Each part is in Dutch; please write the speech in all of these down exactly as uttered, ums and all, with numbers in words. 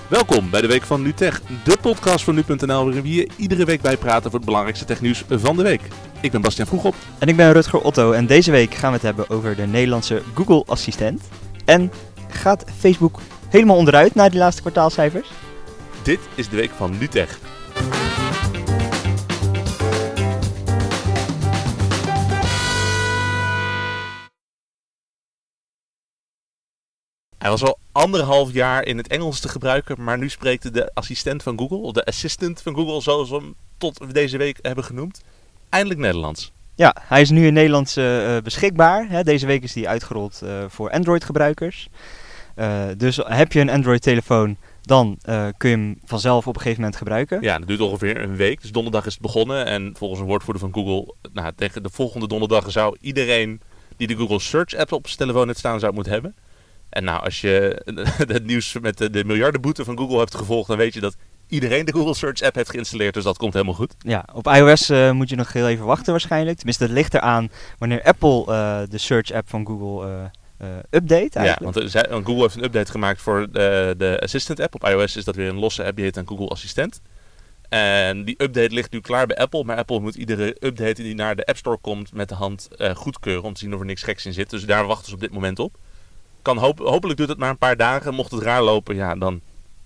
Welkom bij de Week van NuTech, de podcast van nu punt n l waarin we je iedere week bijpraten voor het belangrijkste technieuws van de week. Ik ben Bastiaan Vroegop. En ik ben Rutger Otto en deze week gaan we het hebben over de Nederlandse Google Assistent. En gaat Facebook helemaal onderuit na die laatste kwartaalcijfers? Dit is de Week van NuTech. Hij was al anderhalf jaar in het Engels te gebruiken, maar nu spreekt de assistent van Google, of de assistant van Google, zoals we hem tot deze week hebben genoemd, eindelijk Nederlands. Ja, hij is nu in Nederlands uh, beschikbaar. Hè. Deze week is hij uitgerold uh, voor Android-gebruikers. Uh, dus heb je een Android-telefoon, dan uh, kun je hem vanzelf op een gegeven moment gebruiken. Ja, dat duurt ongeveer een week. Dus donderdag is het begonnen. En volgens een woordvoerder van Google, nou, tegen de volgende donderdag zou iedereen die de Google Search app op zijn telefoon heeft staan, zou het moeten hebben. En nou, als je het nieuws met de, de miljardenboete van Google hebt gevolgd, dan weet je dat iedereen de Google Search app heeft geïnstalleerd. Dus dat komt helemaal goed. Ja, op iOS uh, moet je nog heel even wachten waarschijnlijk. Tenminste, dat ligt eraan wanneer Apple uh, de Search app van Google uh, uh, update eigenlijk. Ja, want, uh, want Google heeft een update gemaakt voor de, de Assistant app. Op iOS is dat weer een losse app, die heet dan Google Assistent. En die update ligt nu klaar bij Apple. Maar Apple moet iedere update die naar de App Store komt met de hand uh, goedkeuren om te zien of er niks geks in zit. Dus daar wachten ze op dit moment op. Kan hoop, hopelijk duurt het maar een paar dagen. Mocht het raar lopen, ja, dan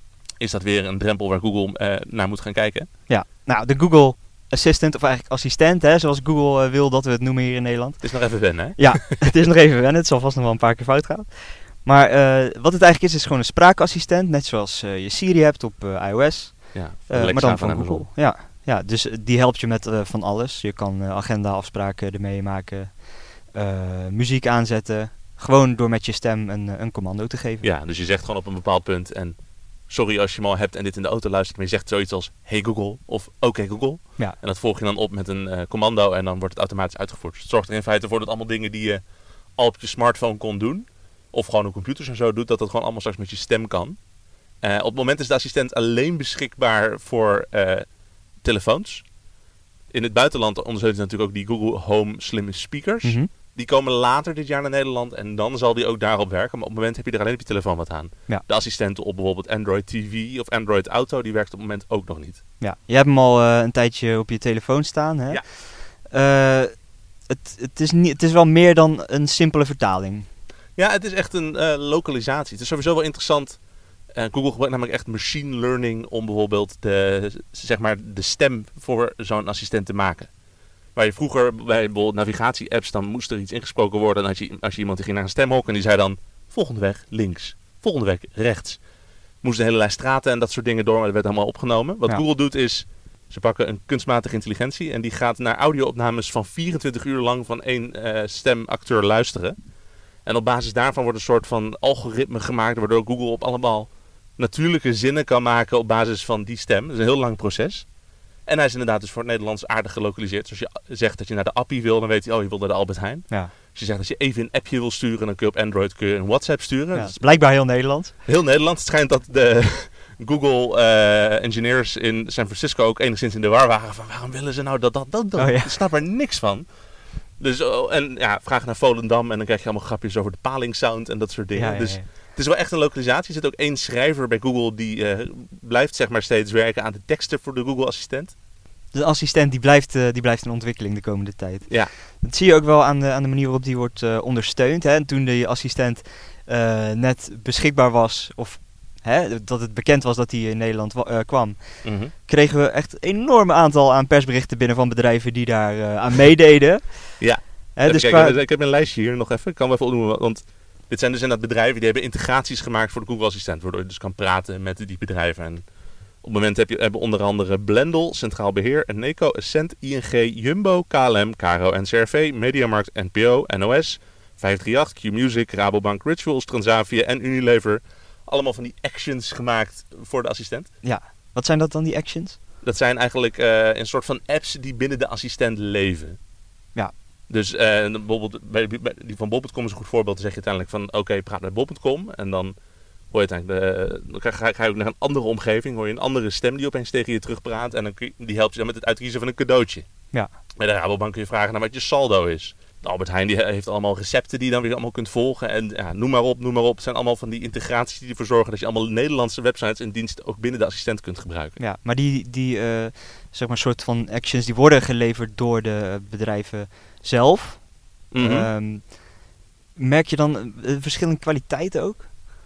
is dat weer een drempel waar Google uh, naar moet gaan kijken. Ja, nou, de Google Assistant, of eigenlijk assistent, hè, zoals Google uh, wil dat we het noemen hier in Nederland. Het is nog even wennen, hè? Ja, het is nog even wennen. Het zal vast nog wel een paar keer fout gaan. Maar uh, wat het eigenlijk is, is gewoon een spraakassistent. Net zoals uh, je Siri hebt op uh, iOS. Ja, uh, maar dan van, van Google. Ja, ja, dus die helpt je met uh, van alles. Je kan uh, agenda-afspraken ermee maken, uh, muziek aanzetten. Gewoon door met je stem een, een commando te geven. Ja, dus je zegt gewoon op een bepaald punt en sorry als je hem al hebt en dit in de auto luistert, maar je zegt zoiets als hey Google of oké okay Google. Ja. En dat volg je dan op met een uh, commando en dan wordt het automatisch uitgevoerd. Dus het zorgt er in feite voor dat allemaal dingen die je al op je smartphone kon doen, of gewoon op computers en zo doet, dat dat gewoon allemaal straks met je stem kan. Uh, op het moment is de assistent alleen beschikbaar voor uh, telefoons. In het buitenland ondersteunt hij natuurlijk ook die Google Home slimme speakers. Mm-hmm. Die komen later dit jaar naar Nederland en dan zal die ook daarop werken. Maar op het moment heb je er alleen op je telefoon wat aan. Ja. De assistenten op bijvoorbeeld Android T V of Android Auto, die werkt op het moment ook nog niet. Ja, je hebt hem al uh, een tijdje op je telefoon staan, hè? Ja. Uh, het, het, is niet, het is wel meer dan een simpele vertaling. Ja, het is echt een uh, lokalisatie. Het is sowieso wel interessant. Uh, Google gebruikt namelijk echt machine learning om bijvoorbeeld de, zeg maar de stem voor zo'n assistent te maken. Waar je vroeger bij bijvoorbeeld navigatie-apps, dan moest er iets ingesproken worden. En als je, als je iemand die ging naar een stemhok en die zei dan volgende weg links, volgende weg rechts. Moest een hele lijst straten en dat soort dingen door, maar dat werd allemaal opgenomen. Wat ja. Google doet is, ze pakken een kunstmatige intelligentie en die gaat naar audio-opnames van vierentwintig uur lang van één uh, stemacteur luisteren. En op basis daarvan wordt een soort van algoritme gemaakt, waardoor Google op allemaal natuurlijke zinnen kan maken op basis van die stem. Dat is een heel lang proces. En hij is inderdaad dus voor het Nederlands aardig gelokaliseerd. Dus als je zegt dat je naar de appie wil, dan weet hij, oh, je wil naar de Albert Heijn. Ja. Als je zegt dat je even een appje wil sturen, dan kun je op Android kun je een WhatsApp sturen. Ja, dat is blijkbaar heel Nederland. Heel Nederland. Het schijnt dat de Google uh, engineers in San Francisco ook enigszins in de war waren van waarom willen ze nou dat, dat, dat, dat. Oh, ja. Ik snap er niks van. Dus, oh, en ja, vraag naar Volendam en dan krijg je allemaal grapjes over de palingsound en dat soort dingen. Ja, ja, ja. Dus het is wel echt een lokalisatie. Er zit ook één schrijver bij Google die uh, blijft zeg maar steeds werken aan de teksten voor de Google Assistent. De assistent die blijft, uh, die blijft in ontwikkeling de komende tijd. Ja. Dat zie je ook wel aan de, aan de manier waarop die wordt uh, ondersteund. Hè. En toen de assistent uh, net beschikbaar was, of hè, dat het bekend was dat hij in Nederland wa- uh, kwam, mm-hmm. kregen we echt een enorm aantal aan persberichten binnen van bedrijven die daar uh, aan meededen. Ja, hè, dus kijken, qua... ik heb mijn lijstje hier nog even. Ik kan wel even opnoemen, want dit zijn dus inderdaad bedrijven die hebben integraties gemaakt voor de Google Assistent, waardoor je dus kan praten met die bedrijven. En op het moment heb je, hebben onder andere Blendel, Centraal Beheer, Eneco, Essent, I N G, Jumbo, K L M, Caro, N C R V, Mediamarkt, N P O, N O S, vijf drie acht, Q-Music, Rabobank, Rituals, Transavia en Unilever. Allemaal van die actions gemaakt voor de assistent. Ja, wat zijn dat dan, die actions? Dat zijn eigenlijk uh, een soort van apps die binnen de assistent leven. Ja. Dus uh, bijvoorbeeld bij, bij die van bol punt com is een goed voorbeeld. Dan zeg je uiteindelijk van oké, okay, praat met bol punt com en dan hoor je uiteindelijk de, dan ga, ga je ook naar een andere omgeving, hoor je een andere stem die opeens tegen je terugpraat en dan kun je, die helpt je dan met het uitkiezen van een cadeautje. Ja. Bij de Rabobank kun je vragen naar wat je saldo is. De Albert Heijn die heeft allemaal recepten die je dan weer allemaal kunt volgen. En ja, noem maar op, noem maar op. Het zijn allemaal van die integraties die ervoor zorgen dat je allemaal Nederlandse websites en diensten ook binnen de assistent kunt gebruiken. Ja, maar die, die uh, zeg maar soort van actions die worden geleverd door de bedrijven zelf. Mm-hmm. Um, merk je dan uh, verschillende kwaliteiten ook?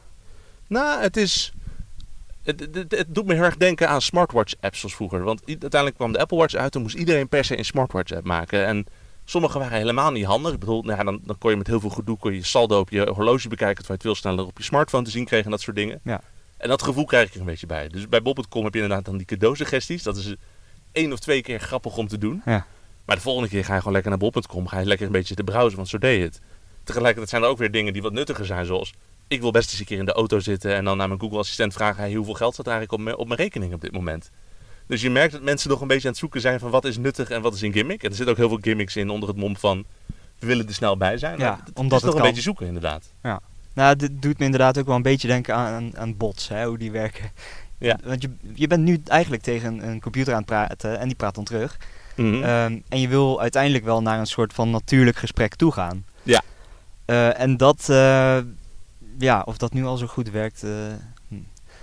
Nou, het is... Het, het, het doet me heel erg denken aan smartwatch-apps zoals vroeger. Want i- uiteindelijk kwam de Apple Watch uit en moest iedereen per se een smartwatch-app maken. En sommige waren helemaal niet handig. Ik bedoel, nou ja, dan, dan kon je met heel veel gedoe kon je saldo op je horloge bekijken, terwijl je het veel sneller op je smartphone te zien kreeg en dat soort dingen. Ja. En dat gevoel krijg ik er een beetje bij. Dus bij bob punt com heb je inderdaad dan die cadeausuggesties. Dat is één of twee keer grappig om te doen. Ja. Maar de volgende keer ga je gewoon lekker naar bob punt com. Ga je lekker een beetje te browsen, want zo deed je het. Tegelijkertijd zijn er ook weer dingen die wat nuttiger zijn, zoals... Ik wil best eens een keer in de auto zitten en dan naar mijn Google-assistent vragen... Hey, hoeveel geld staat er eigenlijk op mijn, op mijn rekening op dit moment? Dus je merkt dat mensen nog een beetje aan het zoeken zijn van wat is nuttig en wat is een gimmick. En er zitten ook heel veel gimmicks in onder het mom van... We willen er snel bij zijn. Ja, het, het omdat is nog het een kan. beetje zoeken, inderdaad. Ja. Nou, dit doet me inderdaad ook wel een beetje denken aan, aan, aan bots, hè, hoe die werken. Ja. Want je, je bent nu eigenlijk tegen een, een computer aan het praten en die praat dan terug. Mm-hmm. Um, en je wil uiteindelijk wel naar een soort van natuurlijk gesprek toe gaan. Ja. Uh, en dat, uh, ja, of dat nu al zo goed werkt. Uh, hm.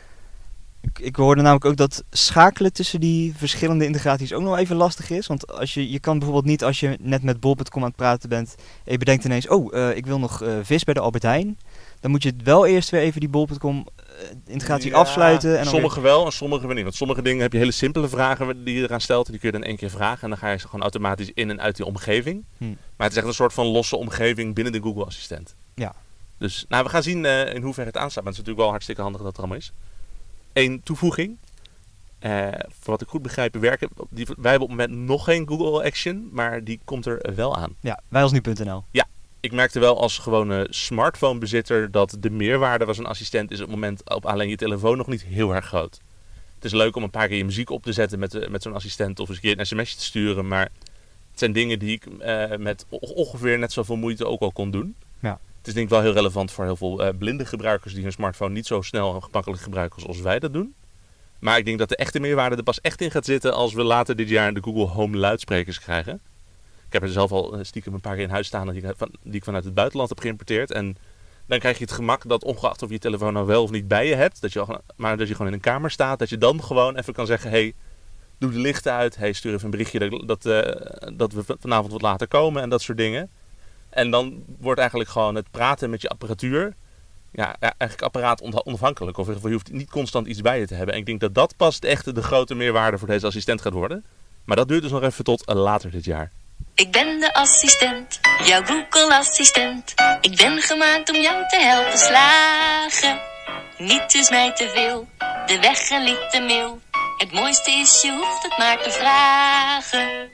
ik, ik hoorde namelijk ook dat schakelen tussen die verschillende integraties ook nog even lastig is. Want als je, je kan bijvoorbeeld niet als je net met bob punt com aan het praten bent en je bedenkt ineens, oh, uh, ik wil nog uh, vis bij de Albert Heijn. Dan moet je wel eerst weer even die bob punt com uh, integratie Ja, afsluiten. En dan sommige weer... wel en sommige weer niet. Want sommige dingen heb je hele simpele vragen die je eraan stelt. En die kun je dan één keer vragen. En dan ga je ze gewoon automatisch in en uit die omgeving. Hm. Maar het is echt een soort van losse omgeving binnen de Google Assistent. Ja. Dus nou, we gaan zien uh, in hoeverre het aanstaat. Maar het is natuurlijk wel hartstikke handig dat het er allemaal is. Eén toevoeging. Uh, voor wat ik goed begrijp, werken, die, wij hebben op het moment nog geen Google Action. Maar die komt er wel aan. Ja, wij als nu punt n l. Ja. Ik merkte wel als gewone smartphonebezitter dat de meerwaarde van zo'n assistent is op het moment op alleen je telefoon nog niet heel erg groot. Het is leuk om een paar keer je muziek op te zetten met, met zo'n assistent of eens een keer een sms'je te sturen. Maar het zijn dingen die ik uh, met ongeveer net zoveel moeite ook al kon doen. Ja. Het is denk ik wel heel relevant voor heel veel uh, blinde gebruikers die hun smartphone niet zo snel en gemakkelijk gebruiken zoals wij dat doen. Maar ik denk dat de echte meerwaarde er pas echt in gaat zitten als we later dit jaar de Google Home luidsprekers krijgen. Ik heb er zelf al stiekem een paar keer in huis staan die ik, van, die ik vanuit het buitenland heb geïmporteerd. En dan krijg je het gemak dat ongeacht of je je telefoon nou wel of niet bij je hebt, dat je al, maar dat je gewoon in een kamer staat, dat je dan gewoon even kan zeggen, hey, doe de lichten uit, hey, stuur even een berichtje dat, dat, uh, dat we vanavond wat later komen en dat soort dingen. En dan wordt eigenlijk gewoon het praten met je apparatuur, ja, eigenlijk apparaat onafhankelijk. Of je hoeft niet constant iets bij je te hebben. En ik denk dat dat pas echt de grote meerwaarde voor deze assistent gaat worden. Maar dat duurt dus nog even tot uh, later dit jaar. Ik ben de assistent, jouw Google-assistent. Ik ben gemaakt om jou te helpen slagen. Niet is mij te veel, de weg en liep de mail. Het mooiste is, je hoeft het maar te vragen.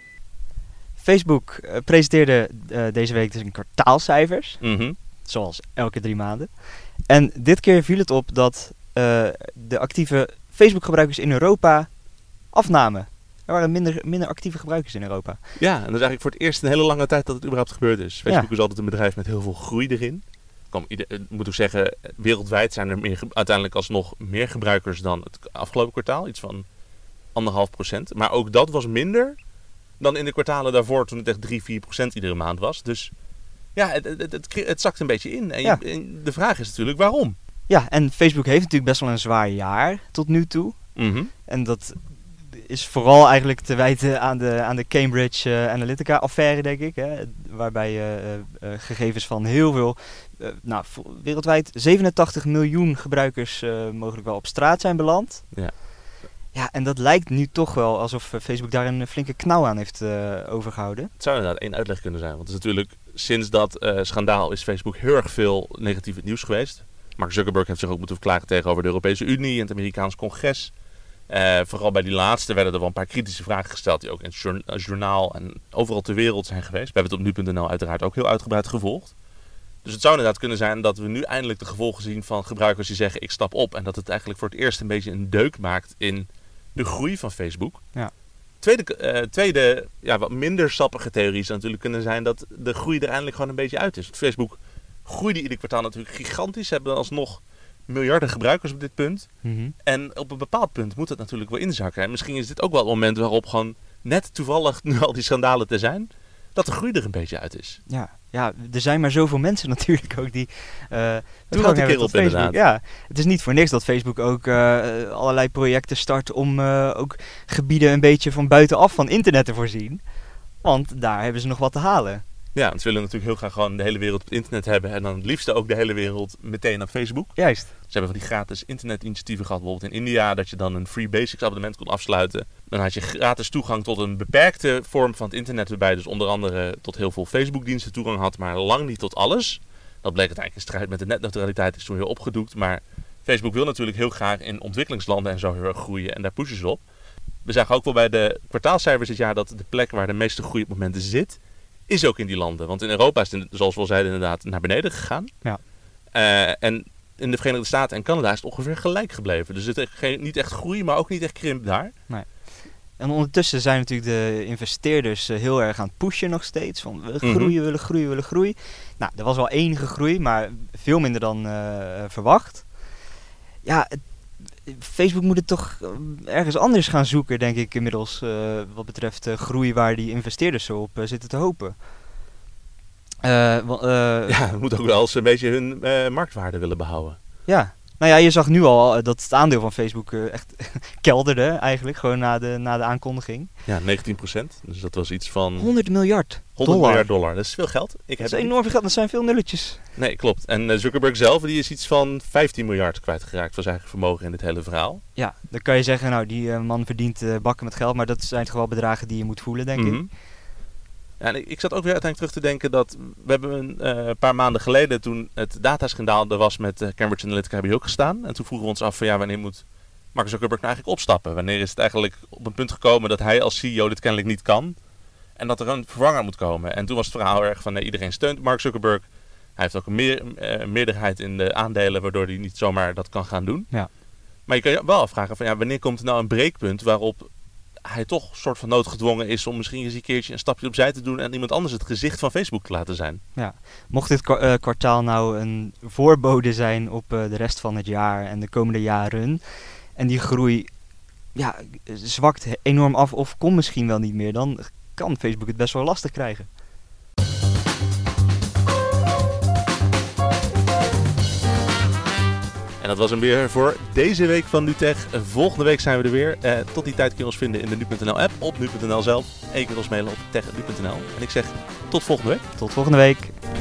Facebook uh, presenteerde uh, deze week dus een kwartaalcijfers. Mm-hmm. Zoals elke drie maanden. En dit keer viel het op dat uh, de actieve Facebook-gebruikers in Europa afnamen. Er waren minder, minder actieve gebruikers in Europa. Ja, en dat is eigenlijk voor het eerst een hele lange tijd dat het überhaupt gebeurd is. Facebook ja. is altijd een bedrijf met heel veel groei erin. Kom, ik moet ook zeggen, wereldwijd zijn er meer, uiteindelijk alsnog meer gebruikers dan het afgelopen kwartaal. Iets van anderhalf procent. Maar ook dat was minder dan in de kwartalen daarvoor, toen het echt drie, vier procent iedere maand was. Dus ja, het, het, het, het zakt een beetje in. En, ja. je, en de vraag is natuurlijk waarom. Ja, en Facebook heeft natuurlijk best wel een zwaar jaar tot nu toe. Mm-hmm. En dat is vooral eigenlijk te wijten aan de, aan de Cambridge uh, Analytica-affaire, denk ik. Hè, waarbij uh, uh, gegevens van heel veel, uh, nou, wereldwijd zevenentachtig miljoen gebruikers uh, mogelijk wel op straat zijn beland. Ja. Ja, en dat lijkt nu toch wel alsof uh, Facebook daar een flinke knauw aan heeft uh, overgehouden. Het zou inderdaad één uitleg kunnen zijn. Want het is natuurlijk, sinds dat uh, schandaal is Facebook heel erg veel negatief in het nieuws geweest. Mark Zuckerberg heeft zich ook moeten verklaren tegenover de Europese Unie en het Amerikaans congres. Uh, vooral bij die laatste werden er wel een paar kritische vragen gesteld die ook in het journa- journaal en overal ter wereld zijn geweest. We hebben het op nu punt n l uiteraard ook heel uitgebreid gevolgd. Dus het zou inderdaad kunnen zijn dat we nu eindelijk de gevolgen zien van gebruikers die zeggen ik stap op. En dat het eigenlijk voor het eerst een beetje een deuk maakt in de groei van Facebook. Ja. Tweede, uh, tweede ja, wat minder sappige theorie zou natuurlijk kunnen zijn dat de groei er eindelijk gewoon een beetje uit is. Want Facebook groeide ieder kwartaal natuurlijk gigantisch. Ze hebben alsnog miljarden gebruikers op dit punt. Mm-hmm. En op een bepaald punt moet het natuurlijk wel inzakken. En misschien is dit ook wel het moment waarop gewoon net toevallig nu al die schandalen te zijn, dat de groei er een beetje uit is. Ja, ja, er zijn maar zoveel mensen natuurlijk ook die uh, toegang hebben tot Facebook. Inderdaad. Ja, het is niet voor niks dat Facebook ook uh, allerlei projecten start om uh, ook gebieden een beetje van buitenaf van internet te voorzien. Want daar hebben ze nog wat te halen. Ja, want ze willen natuurlijk heel graag gewoon de hele wereld op het internet hebben. En dan het liefste ook de hele wereld meteen op Facebook. Juist. Ze hebben van die gratis internetinitiatieven gehad. Bijvoorbeeld in India, dat je dan een Free Basics abonnement kon afsluiten. Dan had je gratis toegang tot een beperkte vorm van het internet. Waarbij je dus onder andere tot heel veel Facebook-diensten toegang had. Maar lang niet tot alles. Dat bleek uiteindelijk in strijd met de netneutraliteit. Is toen weer opgedoekt. Maar Facebook wil natuurlijk heel graag in ontwikkelingslanden en zo heel erg groeien. En daar pushen ze op. We zagen ook wel bij de kwartaalcijfers dit jaar dat de plek waar de meeste groei op momenten zit, is ook in die landen. Want in Europa is het, zoals we al zeiden, inderdaad naar beneden gegaan. Ja. Uh, en in de Verenigde Staten en Canada is het ongeveer gelijk gebleven. Dus het is geen, niet echt groei, maar ook niet echt krimp daar. Nee. En ondertussen zijn natuurlijk de investeerders uh, heel erg aan het pushen nog steeds. Van we willen groeien, Mm-hmm. willen groeien, willen groeien. Nou, er was wel enige groei, maar veel minder dan uh, verwacht. Ja, het, Facebook moet het toch ergens anders gaan zoeken, denk ik inmiddels. Uh, wat betreft uh, groei waar die investeerders zo op uh, zitten te hopen. Uh, w- uh, Ja, het moet ook wel eens een beetje hun uh, marktwaarde willen behouden. Ja, nou ja, je zag nu al uh, dat het aandeel van Facebook uh, echt kelderde eigenlijk, gewoon na de, na de aankondiging. Ja, negentien procent. Dus dat was iets van honderd miljard honderd dollar. miljard dollar. Dat is veel geld. Ik Dat heb is enorm veel geld, dat zijn veel nulletjes. Nee, klopt. En uh, Zuckerberg zelf, die is iets van vijftien miljard kwijtgeraakt van zijn eigen vermogen in dit hele verhaal. Ja, dan kan je zeggen, nou die uh, man verdient uh, bakken met geld, maar dat zijn toch wel bedragen die je moet voelen, denk Mm-hmm. ik. Ja, en ik, ik zat ook weer uiteindelijk terug te denken dat we hebben een uh, paar maanden geleden, toen het dataschandaal er was met uh, Cambridge Analytica, hebben we ook gestaan. En toen vroegen we ons af van ja, wanneer moet Mark Zuckerberg nou eigenlijk opstappen? Wanneer is het eigenlijk op een punt gekomen dat hij als C E O dit kennelijk niet kan? En dat er een vervanger moet komen. En toen was het verhaal erg van nee, iedereen steunt Mark Zuckerberg. Hij heeft ook een meer, uh, meerderheid in de aandelen, waardoor hij niet zomaar dat kan gaan doen. Ja. Maar je kan je wel afvragen van ja, wanneer komt er nou een breekpunt waarop hij toch een soort van noodgedwongen is om misschien eens een keertje een stapje opzij te doen en iemand anders het gezicht van Facebook te laten zijn. Ja. Mocht dit kwa- uh, kwartaal nou een voorbode zijn op uh, de rest van het jaar en de komende jaren en die groei ja, zwakt enorm af of komt misschien wel niet meer, dan kan Facebook het best wel lastig krijgen. En dat was hem weer voor deze week van NuTech. Volgende week zijn we er weer. Uh, tot die tijd kun je ons vinden in de nu punt n l app, op nu punt n l zelf. En je kunt ons mailen op tech punt nu punt n l. En ik zeg tot volgende week. Tot volgende week.